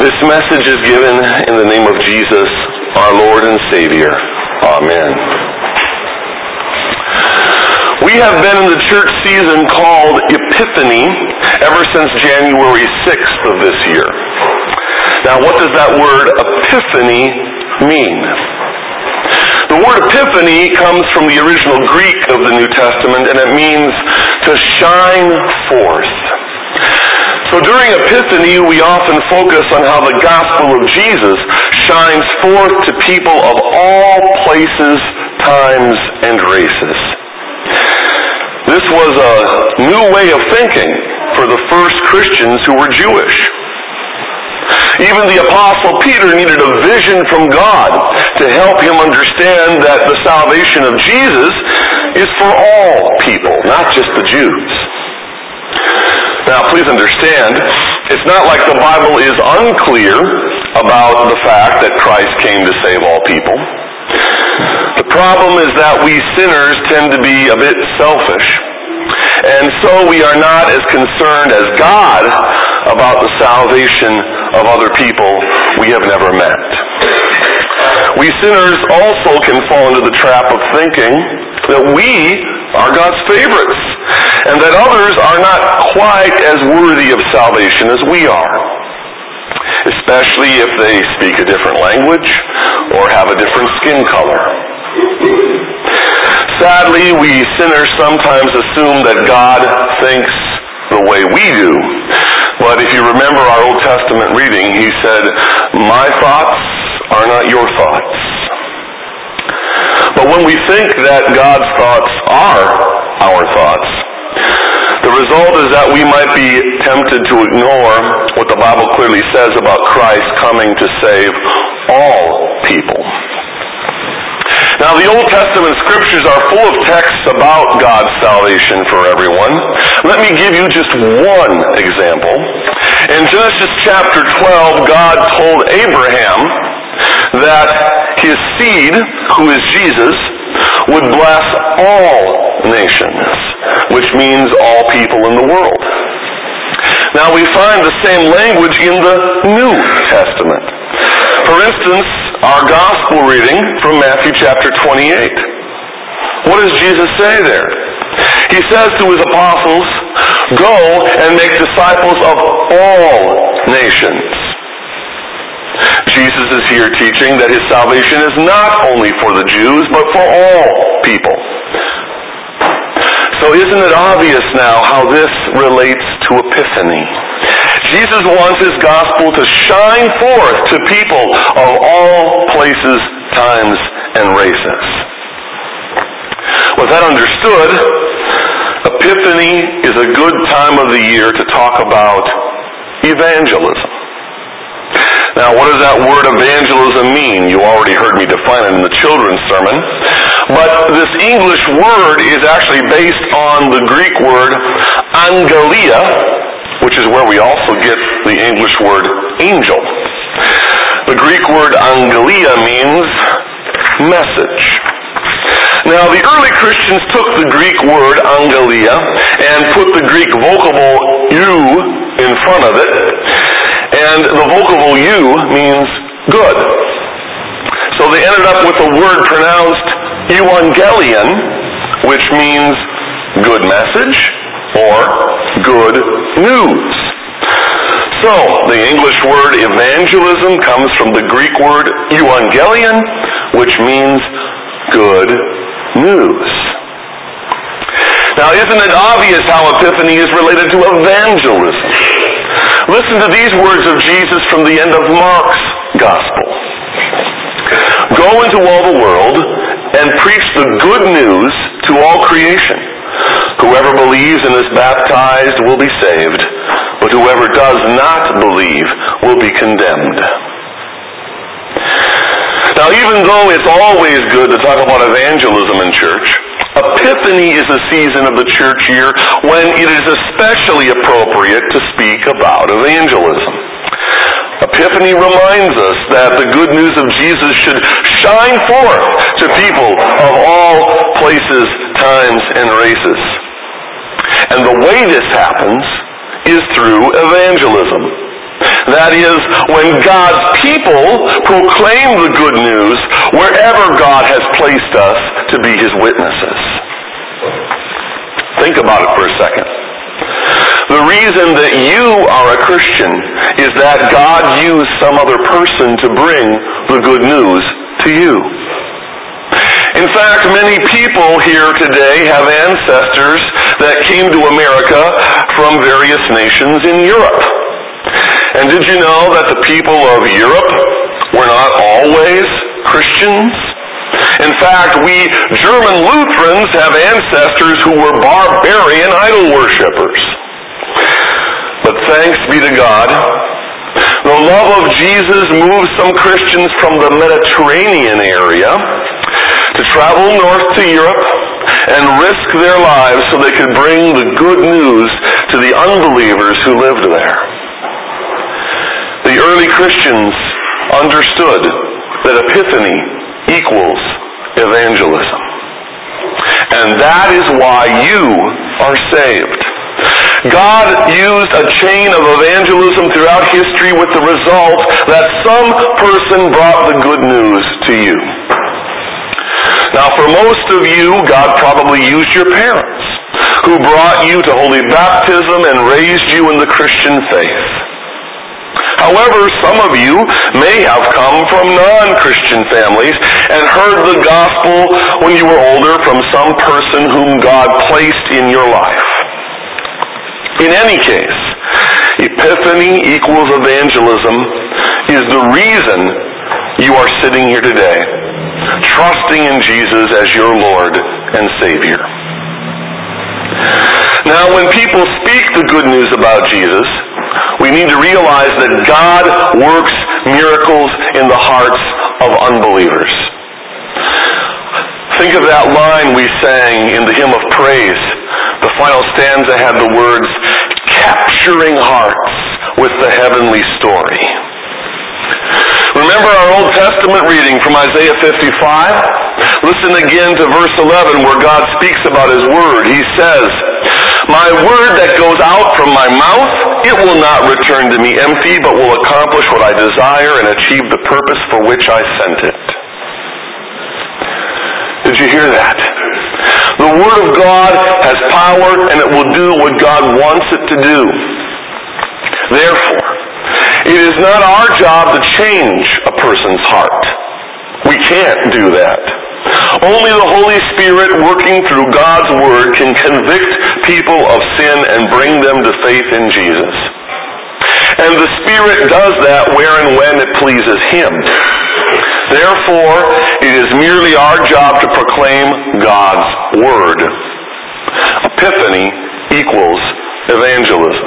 This message is given in the name of Jesus, our Lord and Savior. Amen. We have been in the church season called Epiphany ever since January 6th of this year. Now, what does that word Epiphany mean? The word Epiphany comes from the original Greek of the New Testament, and it means to shine forth. So during Epiphany, we often focus on how the gospel of Jesus shines forth to people of all places, times, and races. This was a new way of thinking for the first Christians who were Jewish. Even the Apostle Peter needed a vision from God to help him understand that the salvation of Jesus is for all people, not just the Jews. Now, please understand, it's not like the Bible is unclear about the fact that Christ came to save all people. The problem is that we sinners tend to be a bit selfish, and so we are not as concerned as God about the salvation of other people we have never met. We sinners also can fall into the trap of thinking that we are God's favorites, and that others are not quite as worthy of salvation as we are, especially if they speak a different language or have a different skin color. Sadly, we sinners sometimes assume that God thinks the way we do. But if you remember our Old Testament reading, he said, "My thoughts are not your thoughts." But when we think that God's thoughts are our thoughts, the result is that we might be tempted to ignore what the Bible clearly says about Christ coming to save all people. Now, the Old Testament scriptures are full of texts about God's salvation for everyone. Let me give you just one example. In Genesis chapter 12, God told Abraham that his seed, who is Jesus, would bless all nations, which means all people in the world. Now, we find the same language in the New Testament. For instance, our gospel reading from Matthew chapter 28. What does Jesus say there? He says to his apostles, "Go and make disciples of all nations." Jesus is here teaching that his salvation is not only for the Jews, but for all people. So isn't it obvious now how this relates to Epiphany? Jesus wants his gospel to shine forth to people of all places, times, and races. With that understood, Epiphany is a good time of the year to talk about evangelism. Now, what does that word evangelism mean? You already heard me define it in the children's sermon. But this English word is actually based on the Greek word angelia, which is where we also get the English word angel. The Greek word angelia means message. Now, the early Christians took the Greek word angelia and put the Greek vocable eu in front of it, and the vocable eu means good. So they ended up with a word pronounced euangelion, which means good message or good news. So the English word evangelism comes from the Greek word euangelion, which means good news. Now, isn't it obvious how Epiphany is related to evangelism? Listen to these words of Jesus from the end of Mark's Gospel. "Go into all the world and preach the good news to all creation. Whoever believes and is baptized will be saved, but whoever does not believe will be condemned." Now, even though it's always good to talk about evangelism in church, Epiphany is a season of the church year when it is especially appropriate to speak about evangelism. Epiphany reminds us that the good news of Jesus should shine forth to people of all places, times, and races. And the way this happens is through evangelism. That is, when God's people proclaim the good news wherever God has placed us to be His witnesses. Think about it for a second. The reason that you are a Christian is that God used some other person to bring the good news to you. In fact, many people here today have ancestors that came to America from various nations in Europe. And did you know that the people of Europe were not always Christians? In fact, we German Lutherans have ancestors who were barbarian idol worshippers. But thanks be to God, the love of Jesus moved some Christians from the Mediterranean area to travel north to Europe and risk their lives so they could bring the good news to the unbelievers who lived there. The early Christians understood that epiphany equals evangelism. And that is why you are saved. God used a chain of evangelism throughout history with the result that some person brought the good news to you. Now, for most of you, God probably used your parents, who brought you to holy baptism and raised you in the Christian faith. However, some of you may have come from non-Christian families and heard the gospel when you were older from some person whom God placed in your life. In any case, epiphany equals evangelism is the reason you are sitting here today, trusting in Jesus as your Lord and Savior. Now, when people speak the good news about Jesus, we need to realize that God works miracles in the hearts of unbelievers. Think of that line we sang in the hymn of praise. The final stanza had the words, capturing hearts with the heavenly story. Remember our Old Testament reading from Isaiah 55? Listen again to verse 11 where God speaks about His Word. He says, my word that goes out from my mouth, it will not return to me empty, but will accomplish what I desire and achieve the purpose for which I sent it. Did you hear that? The Word of God has power and it will do what God wants it to do. Therefore, it is not our job to change a person's heart. We can't do that. Only the Holy Spirit working through God's Word can convict people of sin and bring them to faith in Jesus. And the Spirit does that where and when it pleases Him. Therefore, it is merely our job to proclaim God's Word. Epiphany equals evangelism.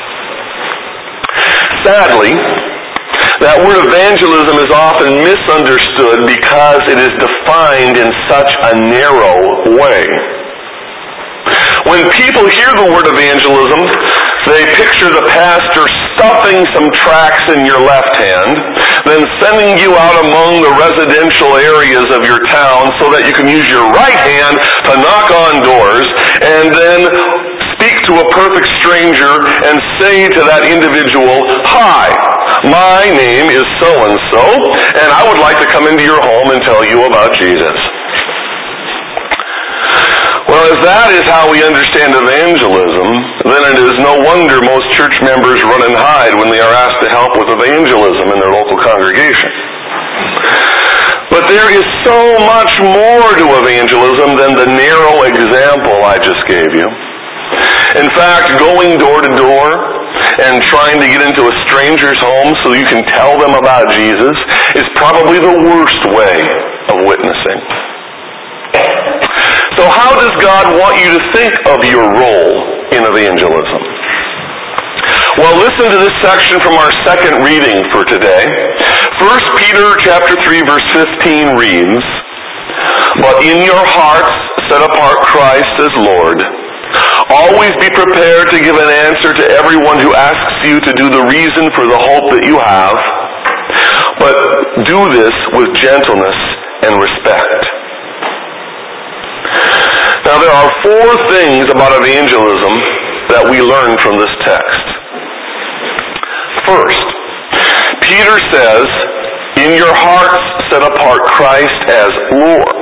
Sadly, that word evangelism is often misunderstood because it is defined in such a narrow way. When people hear the word evangelism, they picture the pastor stuffing some tracts in your left hand, then sending you out among the residential areas of your town so that you can use your right hand to knock on doors, and then speak to a perfect stranger and say to that individual, hi, my name is so-and-so, and I would like to come into your home and tell you about Jesus. Well, if that is how we understand evangelism, then it is no wonder most church members run and hide when they are asked to help with evangelism in their local congregation. But there is so much more to evangelism than the narrow example I just gave you. In fact, going door to door and trying to get into a stranger's home so you can tell them about Jesus is probably the worst way of witnessing. So how does God want you to think of your role in evangelism? Well, listen to this section from our second reading for today. 1 Peter chapter 3, verse 15 reads, but in your hearts set apart Christ as Lord. Always be prepared to give an answer to everyone who asks you to do the reason for the hope that you have, but do this with gentleness and respect. Now, there are four things about evangelism that we learn from this text. First, Peter says, in your hearts set apart Christ as Lord.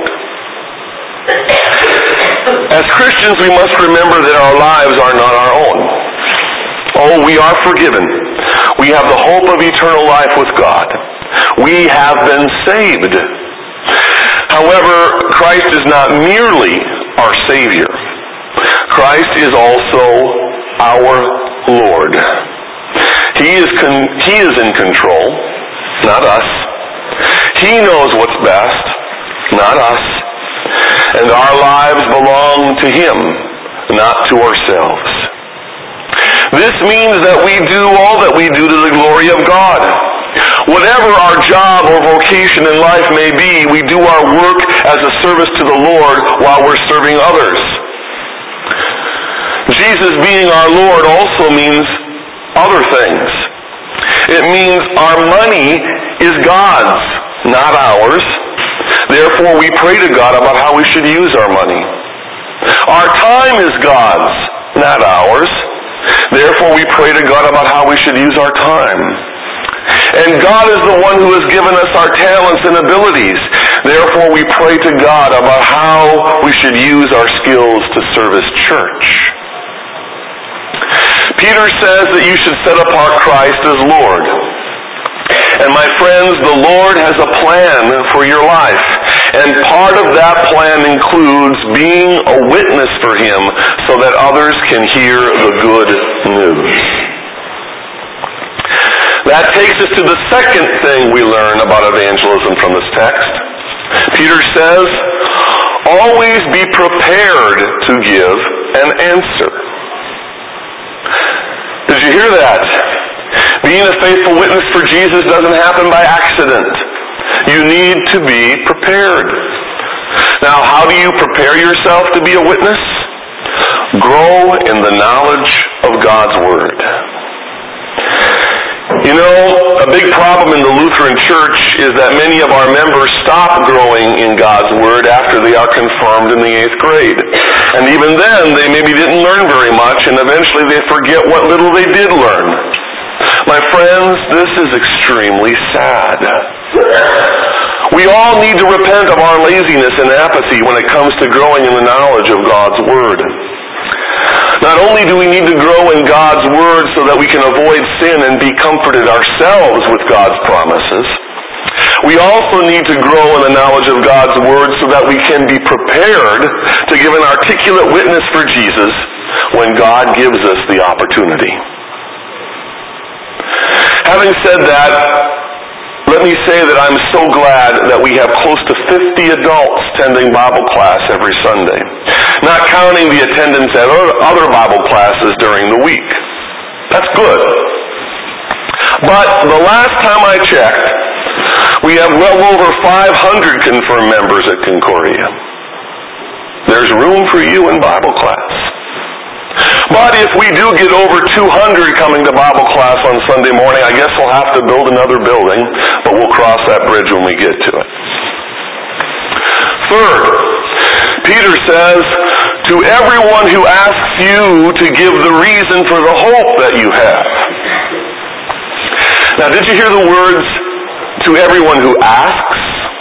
As Christians, we must remember that our lives are not our own. Oh, we are forgiven. We have the hope of eternal life with God. We have been saved. However, Christ is not merely our Savior. Christ is also our Lord. He is in control, not us. He knows what's best, not us. And our lives belong to Him, not to ourselves. This means that we do all that we do to the glory of God. Whatever our job or vocation in life may be, we do our work as a service to the Lord while we're serving others. Jesus being our Lord also means other things. It means our money is God's, not ours. Therefore, we pray to God about how we should use our money. Our time is God's, not ours. Therefore, we pray to God about how we should use our time. And God is the one who has given us our talents and abilities. Therefore, we pray to God about how we should use our skills to serve His church. Peter says that you should set apart Christ as Lord. And my friends, the Lord has a plan for your life. And part of that plan includes being a witness for Him so that others can hear the good news. That takes us to the second thing we learn about evangelism from this text. Peter says, always be prepared to give an answer. Did you hear that? Being a faithful witness for Jesus doesn't happen by accident. You need to be prepared. Now, how do you prepare yourself to be a witness? Grow in the knowledge of God's Word. You know, a big problem in the Lutheran Church is that many of our members stop growing in God's Word after they are confirmed in the 8th grade. And even then, they maybe didn't learn very much, and eventually they forget what little they did learn. My friends, this is extremely sad. We all need to repent of our laziness and apathy when it comes to growing in the knowledge of God's Word. Not only do we need to grow in God's Word so that we can avoid sin and be comforted ourselves with God's promises, we also need to grow in the knowledge of God's Word so that we can be prepared to give an articulate witness for Jesus when God gives us the opportunity. Having said that, let me say that I'm so glad that we have close to 50 adults attending Bible class every Sunday, not counting the attendance at other Bible classes during the week. That's good. But the last time I checked, we have well over 500 confirmed members at Concordia. There's room for you in Bible class. But if we do get over 200 coming to Bible class on Sunday morning, I guess we'll have to build another building, but we'll cross that bridge when we get to it. Third, Peter says, to everyone who asks you to give the reason for the hope that you have. Now, did you hear the words, to everyone who asks?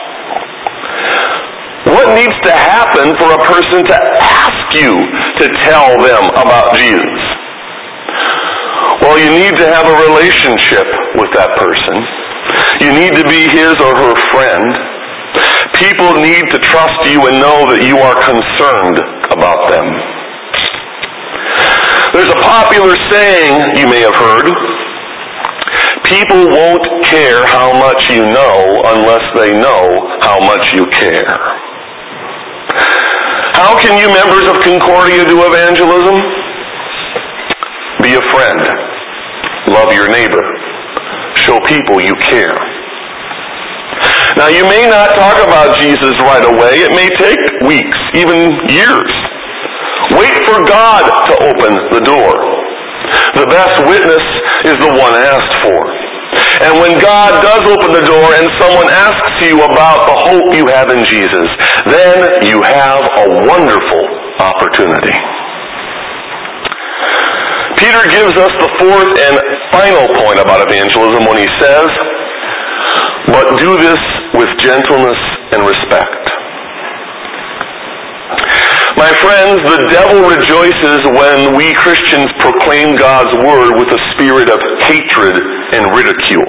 What needs to happen for a person to ask you to tell them about Jesus? Well, you need to have a relationship with that person. You need to be his or her friend. People need to trust you and know that you are concerned about them. There's a popular saying you may have heard. People won't care how much you know unless they know how much you care. How can you members of Concordia do evangelism? Be a friend. Love your neighbor. Show people you care. Now, you may not talk about Jesus right away. It may take weeks, even years. Wait for God to open the door. The best witness is the one asked for. And when God does open the door and someone asks you about the hope you have in Jesus, then you have a wonderful opportunity. Peter gives us the fourth and final point about evangelism when he says, but do this with gentleness and respect. My friends, the devil rejoices when we Christians proclaim God's word with a spirit of hatred and ridicule.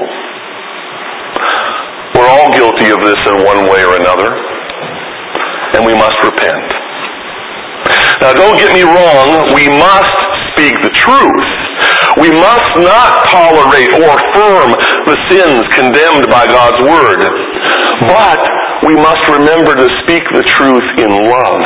We're all guilty of this in one way or another, and we must repent. Now, don't get me wrong, we must speak the truth. We must not tolerate or affirm the sins condemned by God's word, but we must remember to speak the truth in love.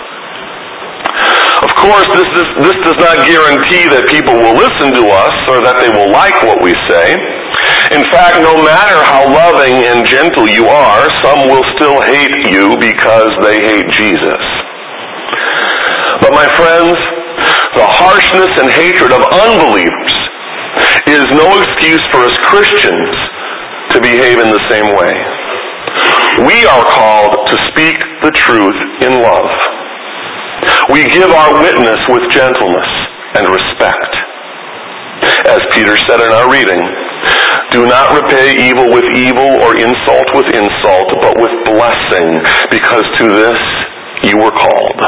Of course, this does not guarantee that people will listen to us or that they will like what we say. In fact, no matter how loving and gentle you are, some will still hate you because they hate Jesus. But my friends, the harshness and hatred of unbelievers is no excuse for us Christians to behave in the same way. We are called to speak the truth in love. We give our witness with gentleness and respect. As Peter said in our reading, do not repay evil with evil or insult with insult, but with blessing, because to this you were called.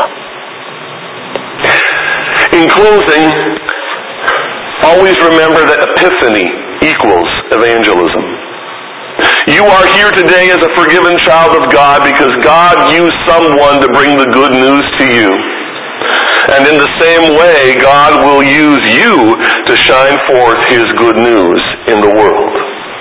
In closing, always remember that epiphany equals evangelism. You are here today as a forgiven child of God because God used someone to bring the good news to you. And in the same way, God will use you to shine forth His good news in the world.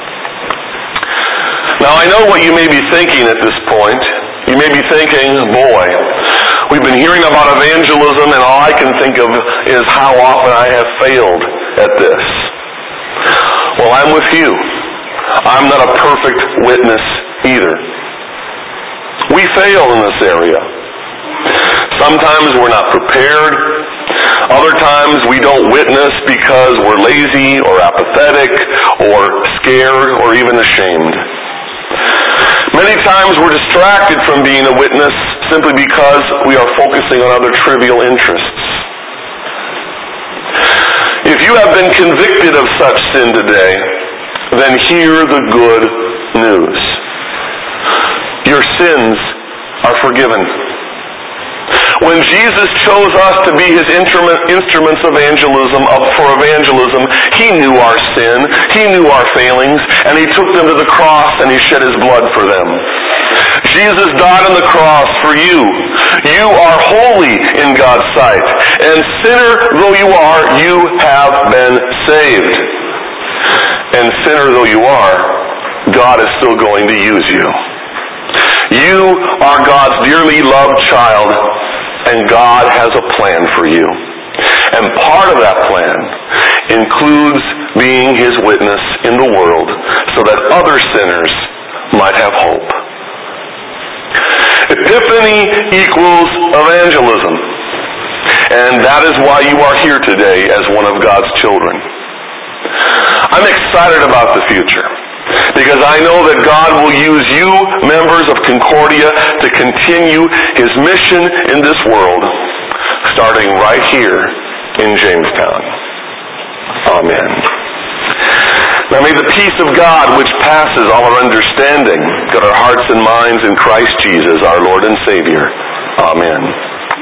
Now, I know what you may be thinking at this point. You may be thinking, boy, we've been hearing about evangelism and all I can think of is how often I have failed at this. Well, I'm with you. I'm not a perfect witness either. We fail in this area. Sometimes we're not prepared. Other times we don't witness because we're lazy or apathetic or scared or even ashamed. Many times we're distracted from being a witness simply because we are focusing on other trivial interests. If you have been convicted of such sin today, then hear the good news. Your sins are forgiven. When Jesus chose us to be His instruments of evangelism, He knew our sin, He knew our failings, and He took them to the cross and He shed His blood for them. Jesus died on the cross for you. You are holy in God's sight, and sinner though you are, you have been saved. And sinner though you are, God is still going to use you. You are God's dearly loved child, and God has a plan for you. And part of that plan includes being His witness in the world so that other sinners might have hope. Epiphany equals evangelism. And that is why you are here today as one of God's children. I'm excited about the future, because I know that God will use you, members of Concordia, to continue His mission in this world, starting right here in Jamestown. Amen. Now may the peace of God, which passes all our understanding, guard our hearts and minds in Christ Jesus, our Lord and Savior. Amen.